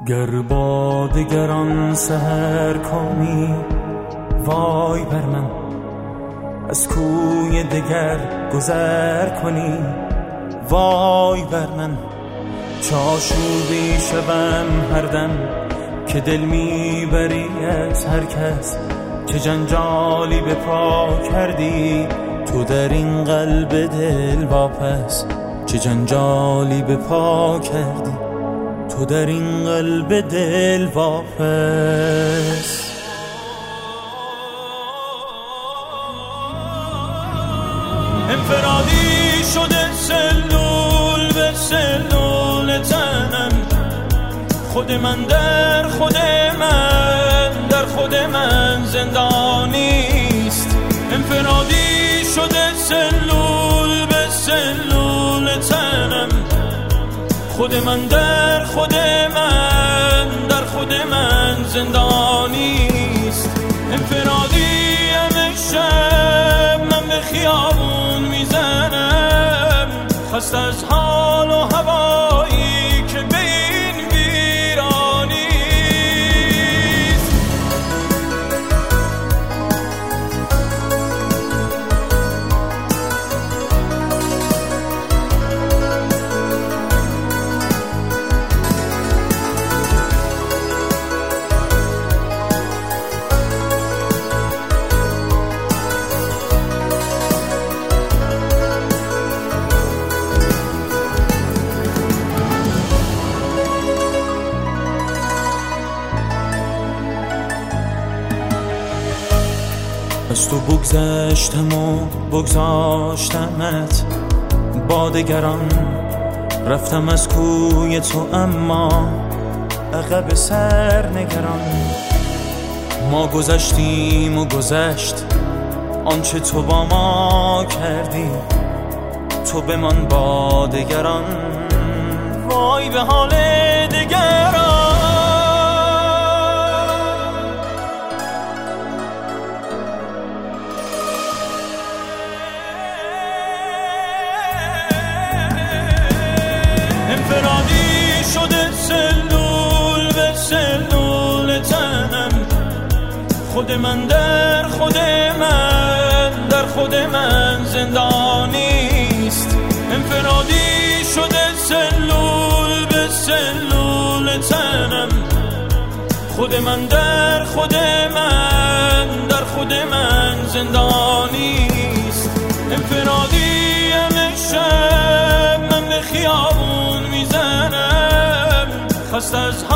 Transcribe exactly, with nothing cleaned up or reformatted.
گر با دگران سحر کنی وای بر من، از کوی دگر گذر کنی وای بر من. چاشوبی شوم هر دم که دل میبری از هر کس، چه جنجالی به پا کردی تو در این قلب دل واپس، چه جنجالی به پا کردی تو در این قلب دل واپس. انفرادی شده سلول به سلول تنم، خود من در خود من در خود من زندانیست. انفرادی شده سلول به سلول تنم، خود من در خود من در خود من زندانیست. انفرادی همه شب من به خیابون میزنم، خسته از حال و هوایی که به این ویرانیست. از تو بگذشتم و بگذاشتمت با دگران، رفتم از کوی تو اما عقب سر نگران. ما گذشتیم و گذشت آنچه تو با ما کردی، تو بمان با دگران وای به حال دگران. انفرادی شده سلول به سلول تنم، خود من در خود من در خود من زندانیست. انفرادی شده سلول به سلول تنم، خود من در خود من در خود من زندانیست. انفرادی همه شب من به خیابون میزنم، خسته از